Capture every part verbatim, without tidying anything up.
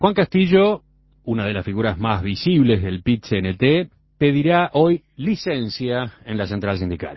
Juan Castillo, una de las figuras más visibles del P I T C N T, pedirá hoy licencia en la central sindical.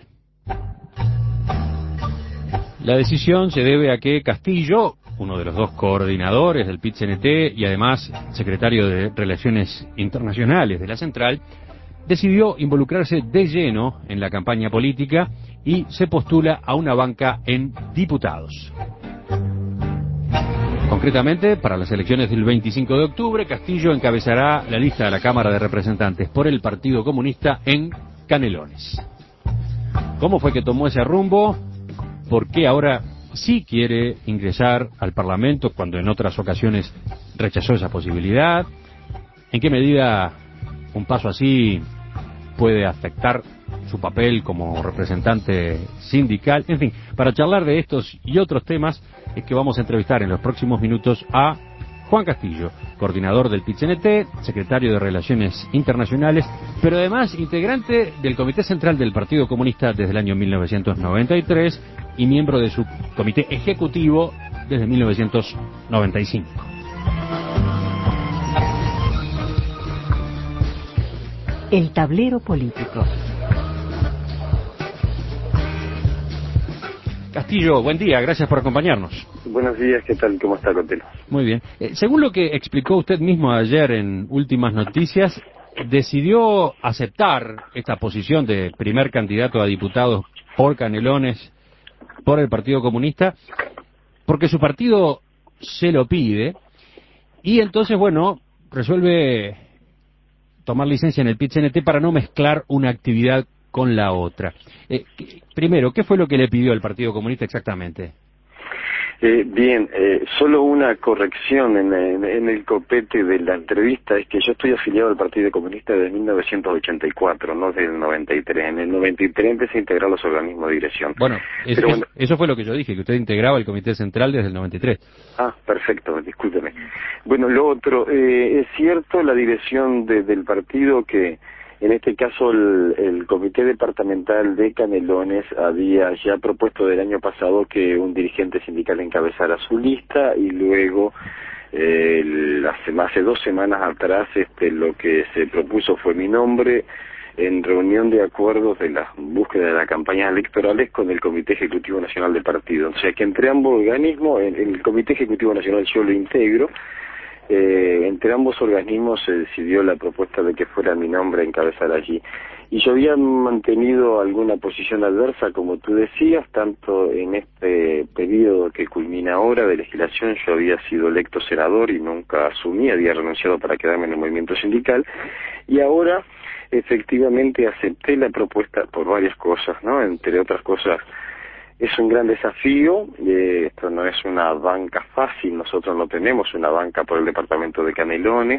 La decisión se debe a que Castillo, uno de los dos coordinadores del P I T C N T y además secretario de Relaciones Internacionales de la central, decidió involucrarse de lleno en la campaña política y se postula a una banca en diputados. Concretamente, para las elecciones del veinticinco de octubre, Castillo encabezará la lista de la Cámara de Representantes por el Partido Comunista en Canelones. ¿Cómo fue que tomó ese rumbo? ¿Por qué ahora sí quiere ingresar al Parlamento cuando en otras ocasiones rechazó esa posibilidad? ¿En qué medida un paso así puede afectar su papel como representante sindical? En fin, para charlar de estos y otros temas es que vamos a entrevistar en los próximos minutos a Juan Castillo, coordinador del P I T C N T, secretario de Relaciones Internacionales, pero además integrante del Comité Central del Partido Comunista desde el año mil novecientos noventa y tres y miembro de su comité ejecutivo desde mil novecientos noventa y cinco. El tablero político. Castillo, buen día, gracias por acompañarnos. Buenos días, ¿qué tal? ¿Cómo está, Cotelo? Muy bien. Eh, según lo que explicó usted mismo ayer en Últimas Noticias, decidió aceptar esta posición de primer candidato a diputado por Canelones, por el Partido Comunista, porque su partido se lo pide, y entonces, bueno, resuelve tomar licencia en el P I T C N T para no mezclar una actividad con la otra. Eh, primero, ¿qué fue lo que le pidió el Partido Comunista exactamente? Eh, bien, eh, solo una corrección en, en, en el copete de la entrevista, es que yo estoy afiliado al Partido Comunista desde mil novecientos ochenta y cuatro, no desde el noventa y tres. En el noventa y tres empecé a integrar los organismos de dirección. Bueno, es, Pero, es, bueno, eso fue lo que yo dije, que usted integraba el Comité Central desde el noventa y tres. Ah, perfecto, discúlpeme. Bueno, lo otro, eh, es cierto la dirección de, del partido que... En este caso, el, el Comité Departamental de Canelones había ya propuesto del año pasado que un dirigente sindical encabezara su lista y luego, eh, el, hace, hace dos semanas atrás, este, lo que se propuso fue mi nombre en reunión de acuerdos de la búsqueda de las campañas electorales con el Comité Ejecutivo Nacional del Partido. O sea que entre ambos organismos, en, en el Comité Ejecutivo Nacional yo lo integro. Eh, entre ambos organismos se decidió la propuesta de que fuera mi nombre a encabezar allí. Y yo había mantenido alguna posición adversa, como tú decías, tanto en este periodo que culmina ahora de legislación, yo había sido electo senador y nunca asumí, había renunciado para quedarme en el movimiento sindical, y ahora efectivamente acepté la propuesta por varias cosas, ¿no? Entre otras cosas, es un gran desafío, eh, esto no es una banca fácil, nosotros no tenemos una banca por el departamento de Canelones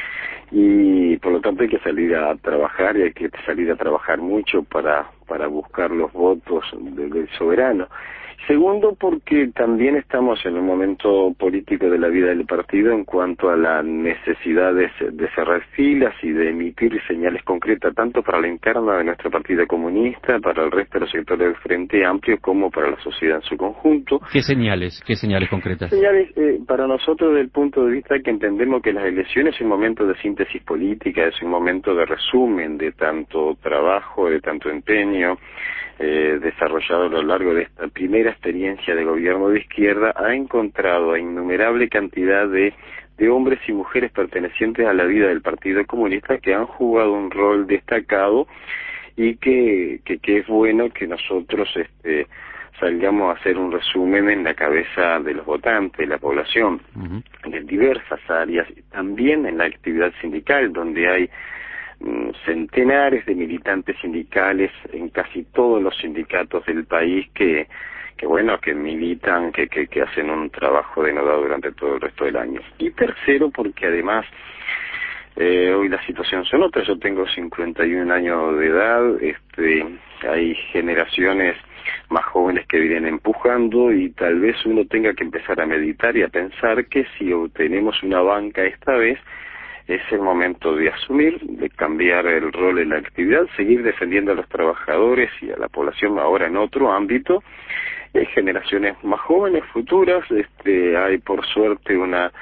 y por lo tanto hay que salir a trabajar y hay que salir a trabajar mucho para, para buscar los votos de, del soberano. Segundo, porque también estamos en un momento político de la vida del partido en cuanto a la necesidad de, de cerrar filas y de emitir señales concretas, tanto para la interna de nuestro partido comunista, para el resto de los sectores del Frente Amplio, como para la sociedad en su conjunto. ¿Qué señales? ¿Qué señales concretas? Señales, eh, para nosotros, desde el punto de vista que entendemos que las elecciones es un momento de síntesis política, es un momento de resumen de tanto trabajo, de tanto empeño, Eh, desarrollado a lo largo de esta primera experiencia de gobierno de izquierda, ha encontrado a innumerable cantidad de, de hombres y mujeres pertenecientes a la vida del Partido Comunista que han jugado un rol destacado y que, que, que es bueno que nosotros este, salgamos a hacer un resumen en la cabeza de los votantes, de la población, uh-huh. de diversas áreas, también en la actividad sindical, donde hay centenares de militantes sindicales en casi todos los sindicatos del país que, que bueno, que militan, que, que, que hacen un trabajo denodado durante todo el resto del año. Y tercero, porque además eh, hoy la situación son otras. Yo tengo cincuenta y un años de edad, este, hay generaciones más jóvenes que vienen empujando y tal vez uno tenga que empezar a meditar y a pensar que si obtenemos una banca esta vez, es el momento de asumir, de cambiar el rol en la actividad, seguir defendiendo a los trabajadores y a la población ahora en otro ámbito. Hay generaciones más jóvenes, futuras, este, hay por suerte una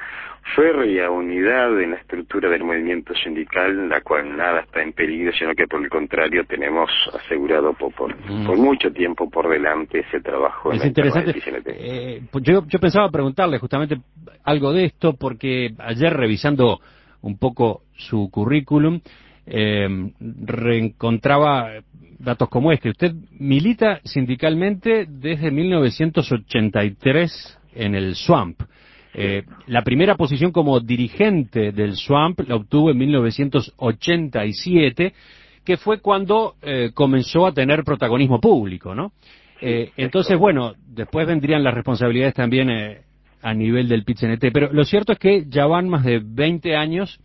férrea unidad en la estructura del movimiento sindical, en la cual nada está en peligro, sino que por el contrario tenemos asegurado por, por, mm. por mucho tiempo por delante ese trabajo. Es en interesante. Eh, yo, yo pensaba preguntarle justamente algo de esto, porque ayer revisando un poco su currículum, eh, reencontraba datos como este. Usted milita sindicalmente desde mil novecientos ochenta y tres en el SWAMP. Eh, la primera posición como dirigente del SWAMP la obtuvo en mil novecientos ochenta y siete, que fue cuando eh, comenzó a tener protagonismo público, ¿no? Eh, entonces, bueno, después vendrían las responsabilidades también eh, a nivel del P I T C N T, pero lo cierto es que ya van más de veinte años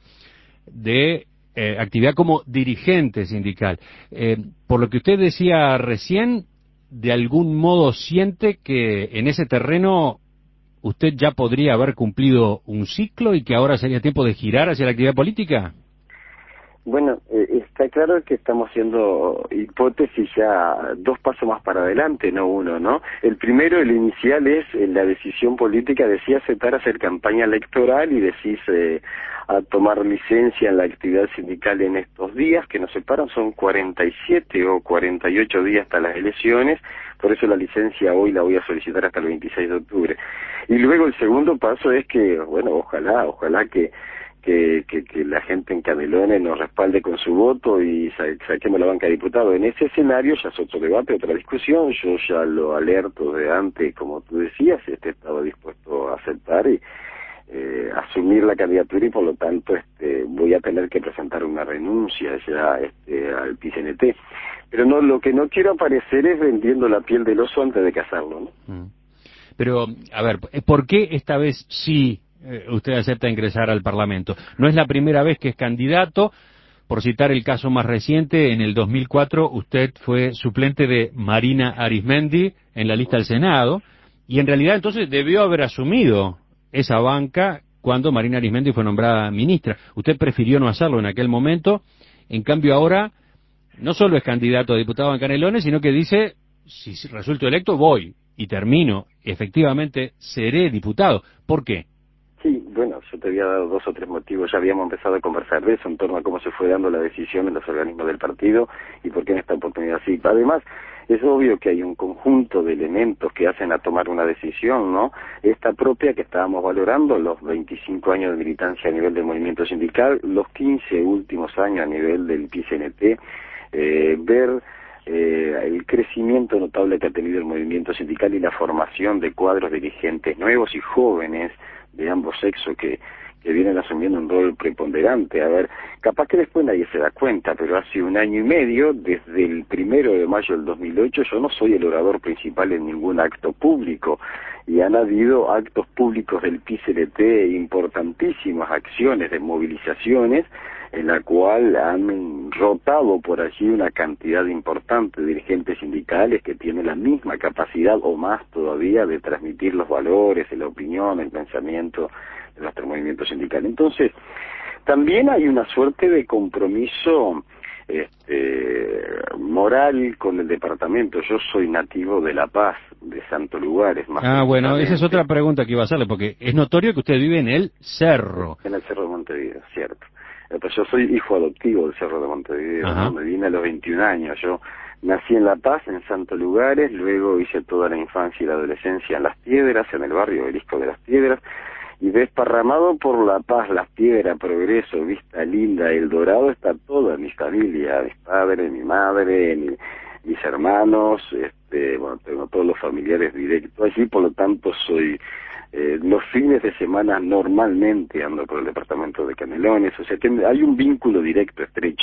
de eh, actividad como dirigente sindical. Eh, por lo que usted decía recién, de algún modo siente que en ese terreno usted ya podría haber cumplido un ciclo y que ahora sería tiempo de girar hacia la actividad política. Bueno, eh, está claro que estamos haciendo hipótesis ya dos pasos más para adelante, no uno, ¿no? El primero, el inicial, es eh, la decisión política de si aceptar hacer campaña electoral y decís eh, a tomar licencia en la actividad sindical en estos días que nos separan, son cuarenta y siete o cuarenta y ocho días hasta las elecciones, por eso la licencia hoy la voy a solicitar hasta el veintiséis de octubre. Y luego el segundo paso es que, bueno, ojalá, ojalá que Que, que, que la gente en Canelones nos respalde con su voto y sa saquemos la banca de diputados. En ese escenario ya es otro debate, otra discusión. Yo ya lo alerto de antes, como tú decías, este estaba dispuesto a aceptar y eh, asumir la candidatura, y por lo tanto este voy a tener que presentar una renuncia ya este al P I C N T. Pero no, lo que no quiero aparecer es vendiendo la piel del oso antes de cazarlo, ¿no? Mm. Pero, a ver, ¿por qué esta vez sí usted acepta ingresar al Parlamento? No es la primera vez que es candidato. Por citar el caso más reciente, en el dos mil cuatro usted fue suplente de Marina Arismendi en la lista del Senado, y en realidad entonces debió haber asumido esa banca cuando Marina Arismendi fue nombrada ministra. Usted prefirió no hacerlo en aquel momento. En cambio ahora no solo es candidato a diputado en Canelones, sino que dice, si resulto electo voy y termino, efectivamente seré diputado. ¿Por qué? Sí, bueno, yo te había dado dos o tres motivos, ya habíamos empezado a conversar de eso, en torno a cómo se fue dando la decisión en los organismos del partido y por qué en esta oportunidad sí. Además, es obvio que hay un conjunto de elementos que hacen a tomar una decisión, ¿no? Esta propia que estábamos valorando, los veinticinco años de militancia a nivel del movimiento sindical, los quince últimos años a nivel del P I C N T, eh, ver Eh, el crecimiento notable que ha tenido el movimiento sindical y la formación de cuadros dirigentes nuevos y jóvenes de ambos sexos que, que vienen asumiendo un rol preponderante. A ver, capaz que después nadie se da cuenta, pero hace un año y medio, desde el primero de mayo del dos mil ocho, yo no soy el orador principal en ningún acto público, y han habido actos públicos del P I C N T, importantísimas acciones de movilizaciones, en la cual han rotado por allí una cantidad importante de dirigentes sindicales que tienen la misma capacidad o más todavía de transmitir los valores, la opinión, el pensamiento de nuestro movimiento sindical. Entonces, también hay una suerte de compromiso este, moral con el departamento. Yo soy nativo de La Paz, de Santo Lugares. Más ah, bueno, esa es otra pregunta que iba a hacerle, porque es notorio que usted vive en el Cerro. En el Cerro de Montevideo, cierto. Pues yo soy hijo adoptivo del Cerro de Montevideo, ¿no? Me vine a los veintiún años. Yo nací en La Paz, en Santo Lugares, luego hice toda la infancia y la adolescencia en Las Piedras, en el barrio Obelisco de Las Piedras, y desparramado por La Paz, Las Piedras, Progreso, Vista Linda, El Dorado, está toda mi familia, mis padres, mi madre, mi, mis hermanos, este, bueno, tengo todos los familiares directos allí, por lo tanto soy... Eh, los fines de semana normalmente ando por el departamento de Canelones, o sea que hay un vínculo directo, estrecho.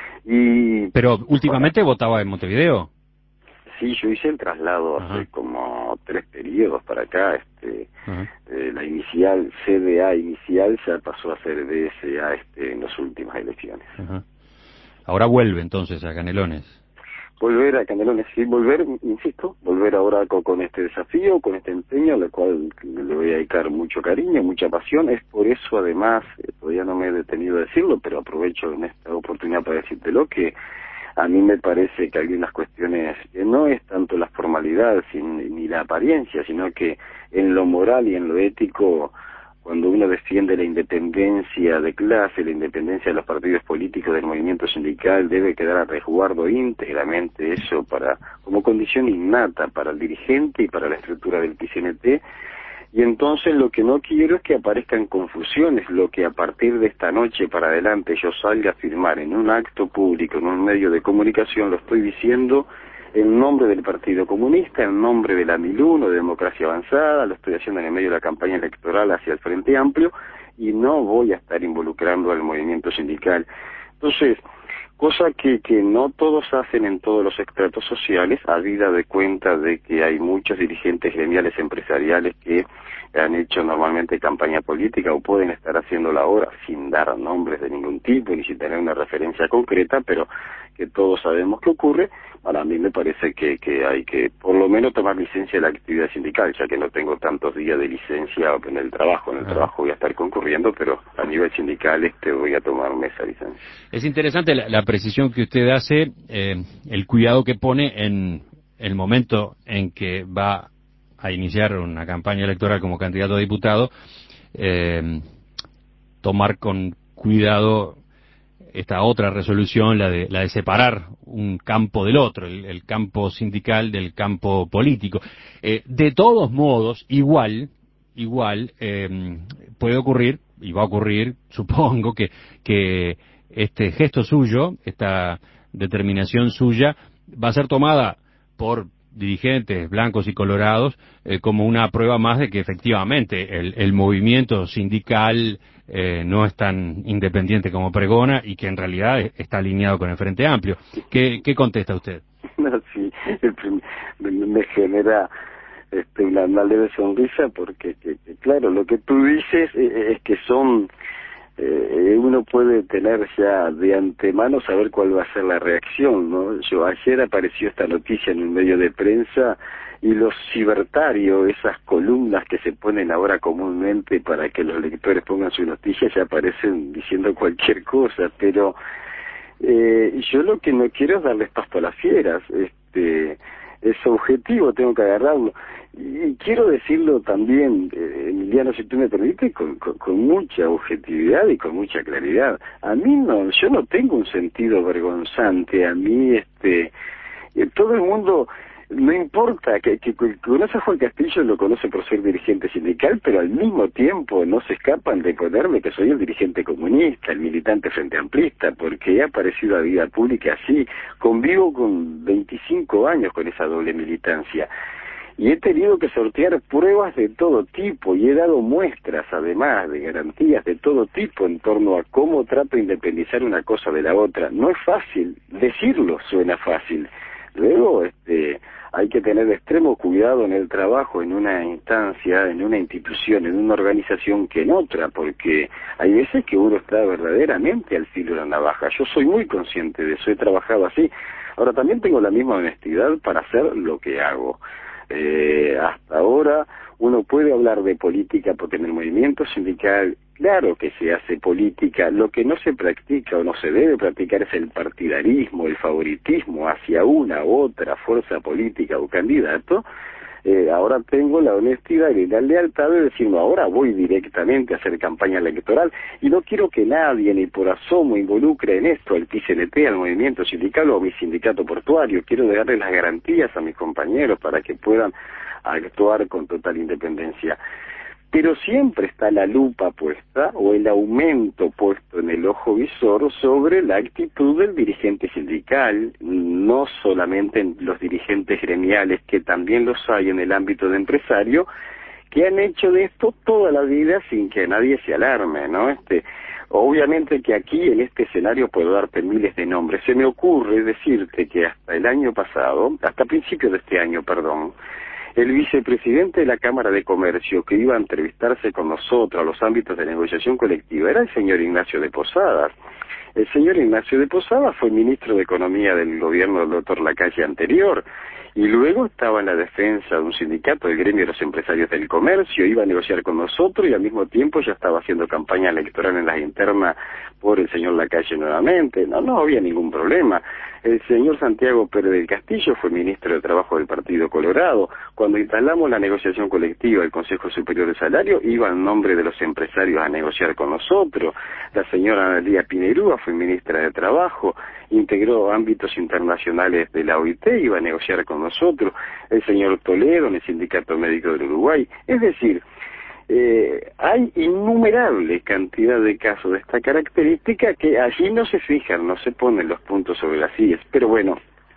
Y pero últimamente bueno, votaba en Montevideo. Sí, yo hice el traslado hace Ajá. como tres periodos para acá. Este, eh, la inicial, C D A inicial, ya pasó a ser D S A este, en las últimas elecciones. Ajá. Ahora vuelve entonces a Canelones. Volver a Canelones, sí, volver, insisto, volver ahora con, con este desafío, con este empeño, al cual le voy a dedicar mucho cariño, mucha pasión. Es por eso, además, eh, todavía no me he detenido a decirlo, pero aprovecho en esta oportunidad para decírtelo, que a mí me parece que hay unas cuestiones que no es tanto la formalidad sin, ni la apariencia, sino que en lo moral y en lo ético, cuando uno defiende la independencia de clase, la independencia de los partidos políticos, del movimiento sindical, debe quedar a resguardo íntegramente eso para como condición innata para el dirigente y para la estructura del P C N T. Y entonces lo que no quiero es que aparezcan confusiones, lo que a partir de esta noche para adelante yo salga a firmar en un acto público, en un medio de comunicación, lo estoy diciendo en nombre del Partido Comunista, en nombre de la mil uno, de Democracia Avanzada, lo estoy haciendo en el medio de la campaña electoral hacia el Frente Amplio, y no voy a estar involucrando al movimiento sindical. Entonces, cosa que, que no todos hacen en todos los estratos sociales, habida de cuenta de que hay muchos dirigentes gremiales empresariales que han hecho normalmente campaña política o pueden estar haciéndola ahora sin dar nombres de ningún tipo ni sin tener una referencia concreta, pero que todos sabemos que ocurre. Para mí me parece que, que hay que por lo menos tomar licencia de la actividad sindical, ya que no tengo tantos días de licencia en el trabajo. En el trabajo voy a estar concurriendo, pero a nivel sindical este voy a tomarme esa licencia. Es interesante la, la precisión que usted hace, eh, el cuidado que pone en el momento en que va a iniciar una campaña electoral como candidato a diputado, eh, tomar con cuidado esta otra resolución, la de la de separar un campo del otro, el, el campo sindical del campo político. Eh, de todos modos, igual, igual eh, puede ocurrir, y va a ocurrir, supongo, que, que este gesto suyo, esta determinación suya, va a ser tomada por dirigentes blancos y colorados eh, como una prueba más de que efectivamente el, el movimiento sindical eh, no es tan independiente como pregona y que en realidad está alineado con el Frente Amplio. ¿Qué, qué contesta usted? No, sí, me genera este, una, una leve sonrisa porque, que, que, claro, lo que tú dices es que son... Eh, uno puede tener ya de antemano saber cuál va a ser la reacción, ¿no? Yo ayer apareció esta noticia en un medio de prensa y los cibertarios, esas columnas que se ponen ahora comúnmente para que los lectores pongan sus noticias, ya aparecen diciendo cualquier cosa, pero eh, yo lo que no quiero es darles pasto a las fieras, este, es objetivo, tengo que agarrarlo. Y quiero decirlo también, eh, Emiliano, si tú me permites, con, con, con mucha objetividad y con mucha claridad. A mí no, yo no tengo un sentido vergonzante, a mí, este, eh, todo el mundo, no importa, que, que, que conoce a Juan Castillo, lo conoce por ser dirigente sindical, pero al mismo tiempo no se escapan de ponerme que soy el dirigente comunista, el militante frente amplista, porque he aparecido a vida pública así, convivo con veinticinco años con esa doble militancia. Y he tenido que sortear pruebas de todo tipo y he dado muestras, además, de garantías de todo tipo en torno a cómo trato de independizar una cosa de la otra. No es fácil, decirlo suena fácil. Luego, este, hay que tener extremo cuidado en el trabajo, en una instancia, en una institución, en una organización que en otra, porque hay veces que uno está verdaderamente al filo de la navaja. Yo soy muy consciente de eso, he trabajado así. Ahora, también tengo la misma honestidad para hacer lo que hago. Eh, hasta ahora uno puede hablar de política porque en el movimiento sindical, claro que se hace política, lo que no se practica o no se debe practicar es el partidarismo, el favoritismo hacia una u otra fuerza política o candidato. Eh, ahora tengo la honestidad y la lealtad de decir, no, ahora voy directamente a hacer campaña electoral y no quiero que nadie ni por asomo involucre en esto al P C N T, al movimiento sindical o a mi sindicato portuario. Quiero darle las garantías a mis compañeros para que puedan actuar con total independencia. Pero siempre está la lupa puesta o el aumento puesto en el ojo visor sobre la actitud del dirigente sindical, no solamente en los dirigentes gremiales, que también los hay en el ámbito de empresario, que han hecho de esto toda la vida sin que nadie se alarme, ¿no? Este, obviamente que aquí en este escenario puedo darte miles de nombres. Se me ocurre decirte que hasta el año pasado, hasta principios de este año, perdón, el vicepresidente de la Cámara de Comercio que iba a entrevistarse con nosotros a los ámbitos de negociación colectiva era el señor Ignacio de Posadas. El señor Ignacio de Posadas fue ministro de Economía del gobierno del doctor Lacalle anterior y luego estaba en la defensa de un sindicato del gremio de los empresarios del comercio, iba a negociar con nosotros y al mismo tiempo ya estaba haciendo campaña electoral en la interna por el señor Lacalle nuevamente. No, no había ningún problema. El señor Santiago Pérez del Castillo fue ministro de Trabajo del Partido Colorado. Cuando instalamos la negociación colectiva del Consejo Superior de Salario, iba en nombre de los empresarios a negociar con nosotros. La señora Analía Pinerúa fue ministra de Trabajo, integró ámbitos internacionales de la O I T, iba a negociar con nosotros. El señor Toledo en el Sindicato Médico del Uruguay. Es decir, Eh, hay innumerable cantidad de casos de esta característica que allí no se fijan, no se ponen los puntos sobre las sillas, pero bueno,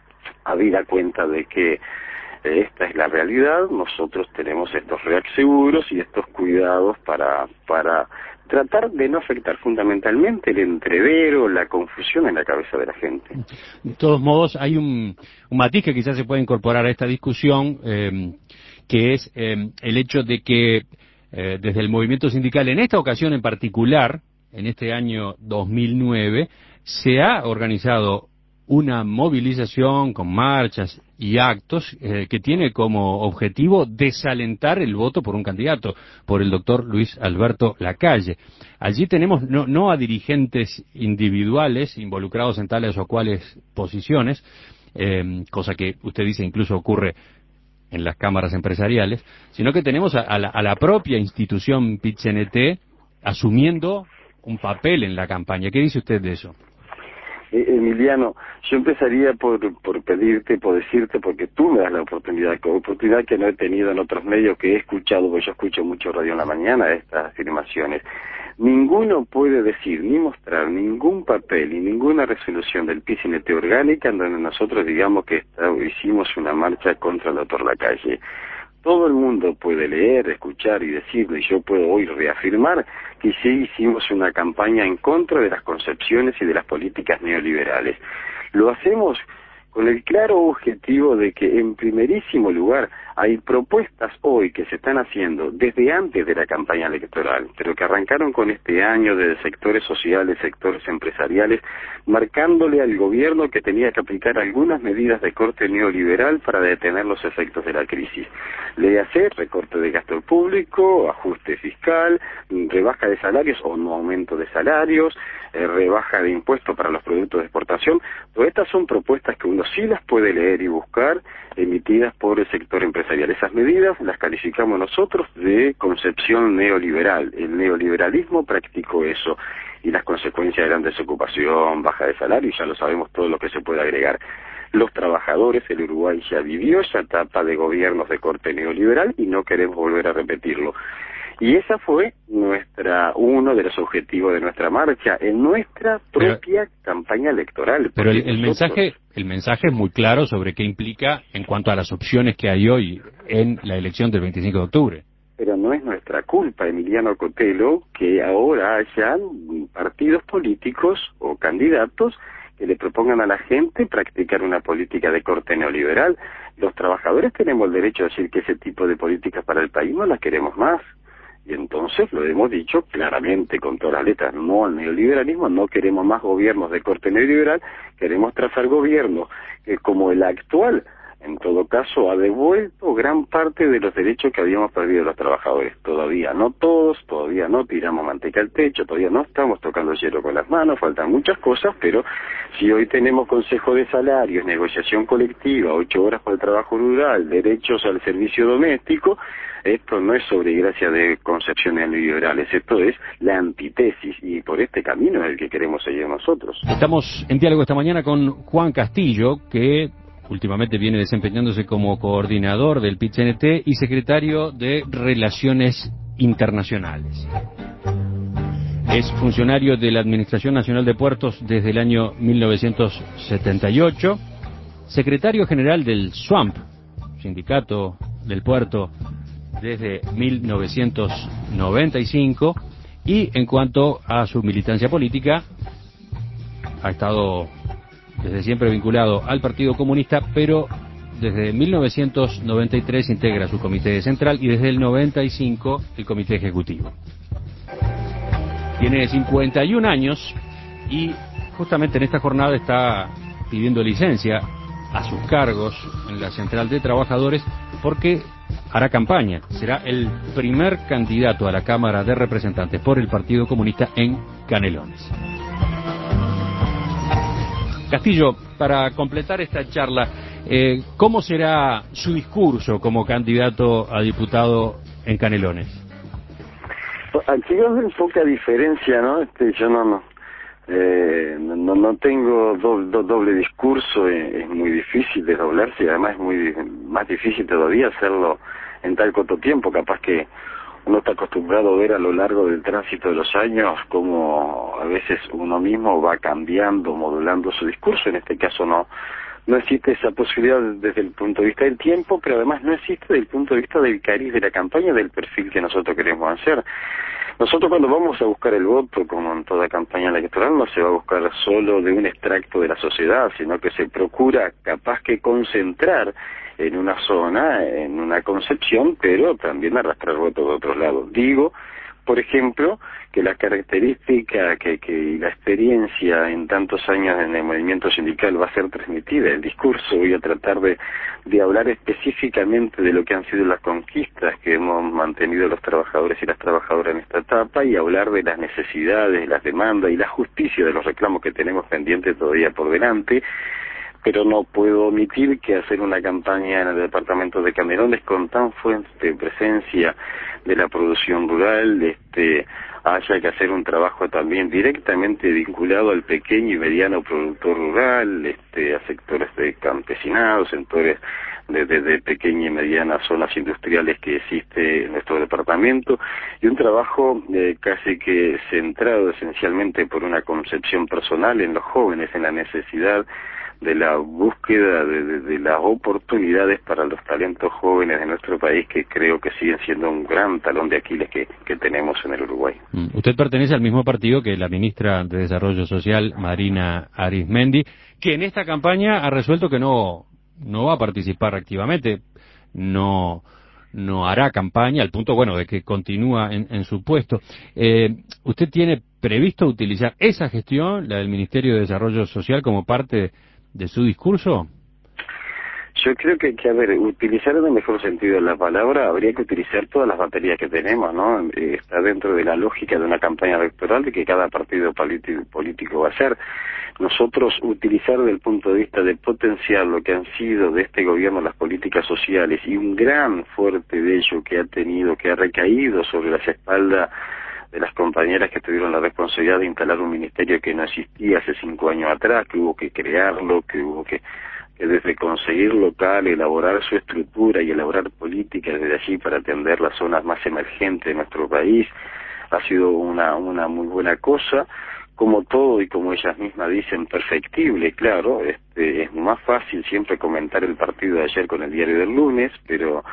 habida cuenta de que eh, esta es la realidad, nosotros tenemos estos reaseguros y estos cuidados para, para tratar de no afectar fundamentalmente el entrevero, la confusión en la cabeza de la gente. De todos modos, hay un, un matiz que quizás se puede incorporar a esta discusión, eh, que es eh, el hecho de que Eh, desde el movimiento sindical, en esta ocasión en particular, en este año dos mil nueve, se ha organizado una movilización con marchas y actos eh, que tiene como objetivo desalentar el voto por un candidato, por el doctor Luis Alberto Lacalle. Allí tenemos no, no a dirigentes individuales involucrados en tales o cuales posiciones, eh, cosa que usted dice incluso ocurre en las cámaras empresariales, sino que tenemos a, a, la, a la propia institución Pit-C N T asumiendo un papel en la campaña. ¿Qué dice usted de eso? Eh, Emiliano, yo empezaría por, por pedirte, por decirte, porque tú me das la oportunidad, oportunidad que no he tenido en otros medios, que he escuchado, porque yo escucho mucho Radio en la Mañana, estas afirmaciones. Ninguno puede decir, ni mostrar ningún papel y ninguna resolución del Pit-C N T orgánica en donde nosotros digamos que está, hicimos una marcha contra el doctor Lacalle. Todo el mundo puede leer, escuchar y decirlo, y yo puedo hoy reafirmar que sí hicimos una campaña en contra de las concepciones y de las políticas neoliberales. Lo hacemos con el claro objetivo de que, en primerísimo lugar, hay propuestas hoy que se están haciendo desde antes de la campaña electoral, pero que arrancaron con este año desde sectores sociales, sectores empresariales, marcándole al gobierno que tenía que aplicar algunas medidas de corte neoliberal para detener los efectos de la crisis. Le hacer recorte de gasto público, ajuste fiscal, rebaja de salarios o no aumento de salarios, eh, rebaja de impuestos para los productos de exportación. Todas estas son propuestas que uno sí las puede leer y buscar, emitidas por el sector empresarial. Esas medidas las calificamos nosotros de concepción neoliberal. El neoliberalismo practicó eso, y las consecuencias eran desocupación, baja de salario, y ya lo sabemos todo lo que se puede agregar. Los trabajadores, el Uruguay ya vivió esa etapa de gobiernos de corte neoliberal y no queremos volver a repetirlo. Y esa fue nuestra uno de los objetivos de nuestra marcha, en nuestra propia pero, campaña electoral. Pero el, el nosotros... mensaje el mensaje es muy claro sobre qué implica en cuanto a las opciones que hay hoy en la elección del veinticinco de octubre. Pero no es nuestra culpa, Emiliano Cotelo, que ahora hayan partidos políticos o candidatos que le propongan a la gente practicar una política de corte neoliberal. Los trabajadores tenemos el derecho a decir que ese tipo de políticas para el país no las queremos más. Y entonces lo hemos dicho claramente con todas las letras, no al neoliberalismo, no queremos más gobiernos de corte neoliberal, queremos trazar gobiernos que, como el actual, en todo caso ha devuelto gran parte de los derechos que habíamos perdido los trabajadores. Todavía no todos, todavía no tiramos manteca al techo, todavía no estamos tocando hielo con las manos, faltan muchas cosas, pero si hoy tenemos consejo de salarios, negociación colectiva, ocho horas para el trabajo rural, derechos al servicio doméstico, esto no es sobre gracia de concepciones neoliberales, esto es la antítesis, y por este camino es el que queremos seguir nosotros. Estamos en diálogo esta mañana con Juan Castillo, que últimamente viene desempeñándose como coordinador del Pit-C N T y secretario de Relaciones Internacionales. Es funcionario de la Administración Nacional de Puertos desde el año mil novecientos setenta y ocho, secretario general del SWAMP, Sindicato del Puerto, desde mil novecientos noventa y cinco, y en cuanto a su militancia política, ha estado desde siempre vinculado al Partido Comunista, pero desde mil novecientos noventa y tres integra su comité central y desde el noventa y cinco el comité ejecutivo. Tiene cincuenta y un años y justamente en esta jornada está pidiendo licencia a sus cargos en la Central de Trabajadores porque hará campaña. Será el primer candidato a la Cámara de Representantes por el Partido Comunista en Canelones. Castillo, para completar esta charla, eh, ¿cómo será su discurso como candidato a diputado en Canelones? Aquí hay poca diferencia, ¿no? Este, yo no, no, eh, no, no tengo do, do, doble discurso, es, es muy difícil desdoblarse y además es muy más difícil todavía hacerlo en tal corto tiempo. Capaz que uno está acostumbrado a ver a lo largo del tránsito de los años cómo a veces uno mismo va cambiando, modulando su discurso. En este caso no no existe esa posibilidad desde el punto de vista del tiempo, pero además no existe desde el punto de vista del cariz de la campaña, del perfil que nosotros queremos hacer. Nosotros cuando vamos a buscar el voto, como en toda campaña electoral, no se va a buscar solo de un extracto de la sociedad, sino que se procura capaz que concentrar en una zona, en una concepción, pero también arrastrar votos de otros lados. Digo, por ejemplo, que la característica que, que y la experiencia en tantos años en el movimiento sindical va a ser transmitida. El discurso voy a tratar de, de hablar específicamente de lo que han sido las conquistas que hemos mantenido los trabajadores y las trabajadoras en esta etapa y hablar de las necesidades, las demandas y la justicia de los reclamos que tenemos pendientes todavía por delante. Pero no puedo omitir que hacer una campaña en el departamento de Canelones con tan fuerte presencia de la producción rural, este, haya que hacer un trabajo también directamente vinculado al pequeño y mediano productor rural, este, a sectores de campesinado, sectores de, de, de pequeña y mediana zonas industriales que existe en nuestro departamento, y un trabajo eh, casi que centrado esencialmente por una concepción personal en los jóvenes, en la necesidad de la búsqueda de, de, de las oportunidades para los talentos jóvenes de nuestro país, que creo que siguen siendo un gran talón de Aquiles que, que tenemos en el Uruguay. Usted pertenece al mismo partido que la ministra de Desarrollo Social, Marina Arismendi, que en esta campaña ha resuelto que no, no va a participar activamente, no, no hará campaña, al punto, bueno, de que continúa en, en su puesto. Eh, ¿Usted tiene previsto utilizar esa gestión, la del Ministerio de Desarrollo Social, como parte de su discurso? Yo creo que, que, a ver, utilizar en el mejor sentido de la palabra, habría que utilizar todas las baterías que tenemos, ¿no? Eh, está dentro de la lógica de una campaña electoral de que cada partido político, político va a hacer. Nosotros utilizar desde el punto de vista de potenciar lo que han sido de este gobierno las políticas sociales, y un gran fuerte de ello que ha tenido, que ha recaído sobre las espaldas de las compañeras que tuvieron la responsabilidad de instalar un ministerio que no existía hace cinco años atrás, que hubo que crearlo, que hubo que, que desde conseguir local, elaborar su estructura y elaborar políticas desde allí para atender las zonas más emergentes de nuestro país, ha sido una, una muy buena cosa. Como todo y como ellas mismas dicen, perfectible, claro, este, es más fácil siempre comentar el partido de ayer con el diario del lunes, pero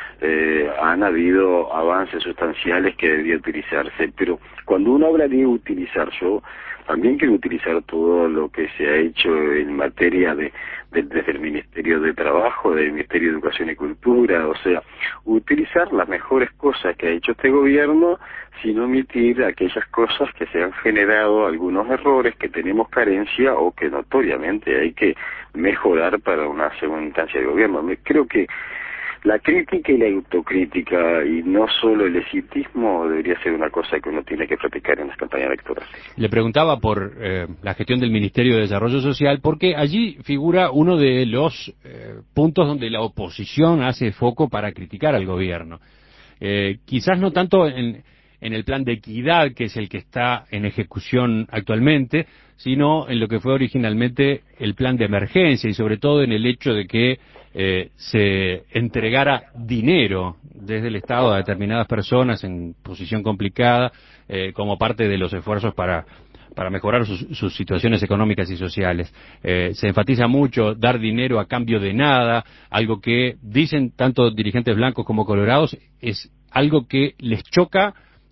Eh, han habido avances sustanciales que debía utilizarse, pero cuando uno habla de utilizar, yo también quiero utilizar todo lo que se ha hecho en materia de, de desde el Ministerio de Trabajo, del Ministerio de Educación y Cultura, o sea, utilizar las mejores cosas que ha hecho este gobierno sin omitir aquellas cosas que se han generado, algunos errores que tenemos carencia o que notoriamente hay que mejorar para una segunda instancia de gobierno. Creo que la crítica y la autocrítica, y no solo el exitismo, debería ser una cosa que uno tiene que practicar en las campañas electorales. Le preguntaba por eh, la gestión del Ministerio de Desarrollo Social, porque allí figura uno de los eh, puntos donde la oposición hace foco para criticar al gobierno. Eh, quizás no tanto en, en el plan de equidad, que es el que está en ejecución actualmente, sino en lo que fue originalmente el plan de emergencia, y sobre todo en el hecho de que eh, se entregara dinero desde el Estado a determinadas personas en posición complicada, eh, como parte de los esfuerzos para para mejorar sus, sus situaciones económicas y sociales. Eh, se enfatiza mucho dar dinero a cambio de nada, algo que dicen tanto dirigentes blancos como colorados, es algo que les choca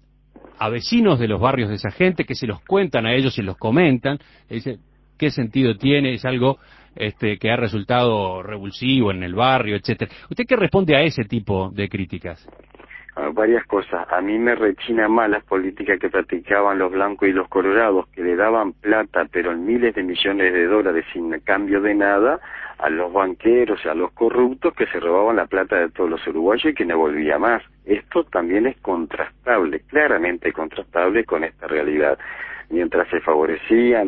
a vecinos de los barrios de esa gente, que se los cuentan a ellos y los comentan. Dice, ¿qué sentido tiene? Es algo este, que ha resultado revulsivo en el barrio, etcétera. ¿Usted qué responde a ese tipo de críticas? Varias cosas. A mí me rechina más las políticas que practicaban los blancos y los colorados, que le daban plata, pero en miles de millones de dólares sin cambio de nada, a los banqueros y a los corruptos que se robaban la plata de todos los uruguayos y que no volvía más. Esto también es contrastable, claramente contrastable con esta realidad. Mientras se favorecían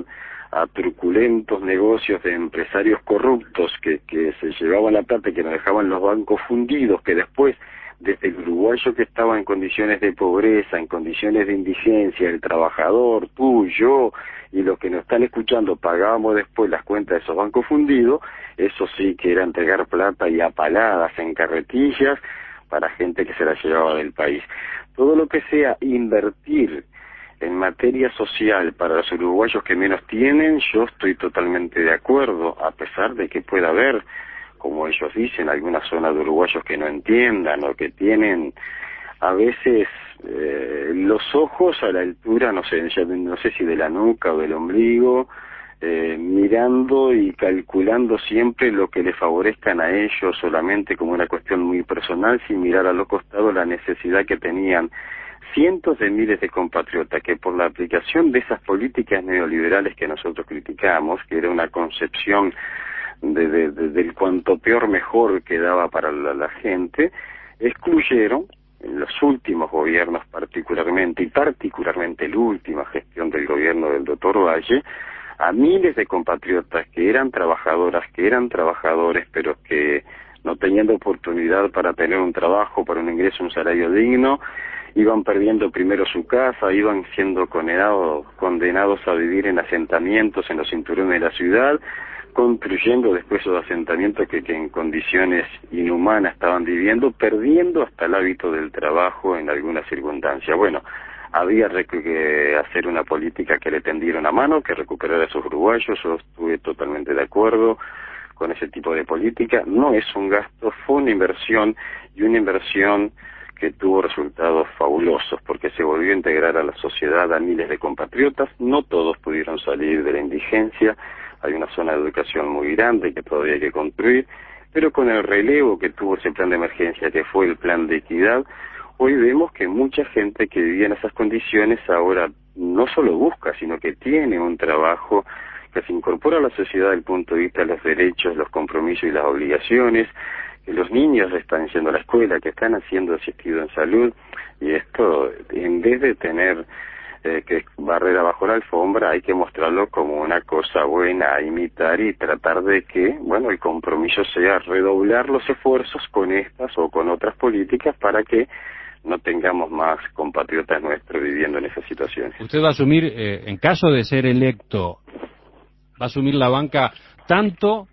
a truculentos negocios de empresarios corruptos que, que se llevaban la plata y que nos dejaban los bancos fundidos, que después, desde el uruguayo que estaba en condiciones de pobreza, en condiciones de indigencia, el trabajador, tú, yo y los que nos están escuchando pagábamos después las cuentas de esos bancos fundidos, eso sí que era entregar plata y a paladas en carretillas para gente que se la llevaba del país. Todo lo que sea invertir en materia social para los uruguayos que menos tienen, yo estoy totalmente de acuerdo, a pesar de que pueda haber, como ellos dicen, algunas zonas de uruguayos que no entiendan o que tienen a veces eh, los ojos a la altura, no sé, ya, no sé si de la nuca o del ombligo, eh, mirando y calculando siempre lo que les favorezcan a ellos solamente como una cuestión muy personal, sin mirar a los costados la necesidad que tenían cientos de miles de compatriotas que por la aplicación de esas políticas neoliberales que nosotros criticamos, que era una concepción de, de, de, del cuanto peor mejor que daba para la, la gente, excluyeron en los últimos gobiernos particularmente, y particularmente la última gestión del gobierno del doctor Valle, a miles de compatriotas que eran trabajadoras, que eran trabajadores, pero que no teniendo oportunidad para tener un trabajo, para un ingreso, un salario digno, iban perdiendo primero su casa, iban siendo condenados, condenados a vivir en asentamientos en los cinturones de la ciudad, construyendo después esos asentamientos que, que en condiciones inhumanas estaban viviendo, perdiendo hasta el hábito del trabajo en algunas circunstancias. Bueno, había que hacer una política que le tendiera una mano, que recuperara a esos uruguayos. Yo estuve totalmente de acuerdo con ese tipo de política. No es un gasto, fue una inversión, y una inversión que tuvo resultados fabulosos, porque se volvió a integrar a la sociedad a miles de compatriotas. No todos pudieron salir de la indigencia, hay una zona de educación muy grande que todavía hay que construir, pero con el relevo que tuvo ese plan de emergencia, que fue el plan de equidad, hoy vemos que mucha gente que vivía en esas condiciones ahora no solo busca, sino que tiene un trabajo que se incorpora a la sociedad desde el punto de vista de los derechos, los compromisos y las obligaciones, que los niños están yendo a la escuela, que están haciendo asistido en salud, y esto, en vez de tener eh, que barrer abajo la alfombra, hay que mostrarlo como una cosa buena a imitar y tratar de que, bueno, el compromiso sea redoblar los esfuerzos con estas o con otras políticas para que no tengamos más compatriotas nuestros viviendo en esas situaciones. Usted va a asumir, eh, en caso de ser electo, va a asumir la banca tanto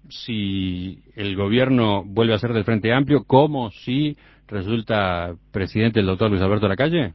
si el gobierno vuelve a ser del Frente Amplio como si resulta presidente el doctor Luis Alberto Lacalle.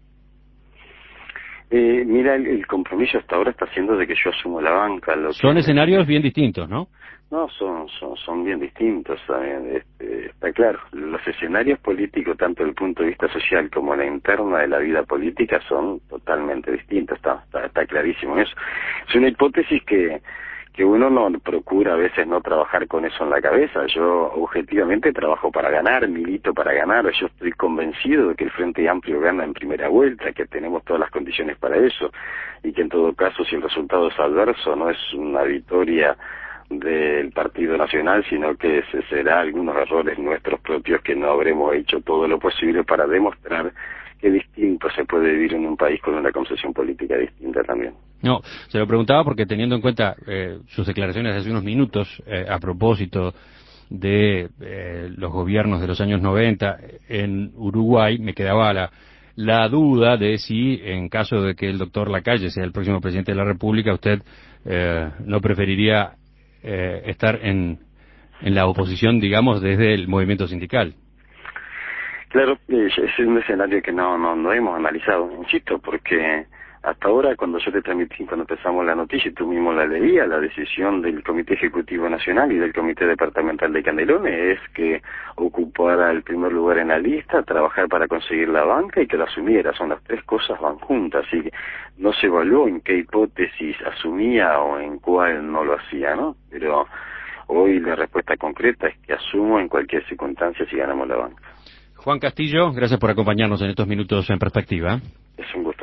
Eh, mira, el, el compromiso hasta ahora está siendo de que yo asumo la banca. Lo Son que escenarios bien distintos, ¿no? No, son, son, son bien distintos, ¿saben? Este, está claro, los escenarios políticos, tanto desde el punto de vista social como la interna de la vida política, son totalmente distintos, está, está, está clarísimo eso. Es una hipótesis que, que uno no procura a veces no trabajar con eso en la cabeza. Yo objetivamente trabajo para ganar, milito para ganar, yo estoy convencido de que el Frente Amplio gana en primera vuelta, que tenemos todas las condiciones para eso, y que en todo caso, si el resultado es adverso, no es una victoria del Partido Nacional, sino que ese será algunos errores nuestros propios que no habremos hecho todo lo posible para demostrar que distinto se puede vivir en un país con una concepción política distinta también. No, se lo preguntaba porque teniendo en cuenta eh, sus declaraciones de hace unos minutos eh, a propósito de eh, los gobiernos de los años noventa en Uruguay, me quedaba la, la duda de si en caso de que el doctor Lacalle sea el próximo presidente de la República, usted eh, no preferiría eh, estar en, en la oposición, digamos, desde el movimiento sindical. Claro, es un escenario que no, no, no hemos analizado, insisto, porque hasta ahora cuando yo te transmití, cuando empezamos la noticia y tú mismo la leías, la decisión del Comité Ejecutivo Nacional y del Comité Departamental de Canelones es que ocupara el primer lugar en la lista, trabajar para conseguir la banca y que la asumiera. Son las tres cosas, van juntas, así que no se evaluó en qué hipótesis asumía o en cuál no lo hacía, ¿no? Pero hoy la respuesta concreta es que asumo en cualquier circunstancia si ganamos la banca. Juan Castillo, gracias por acompañarnos en estos minutos en Perspectiva. Es un gusto.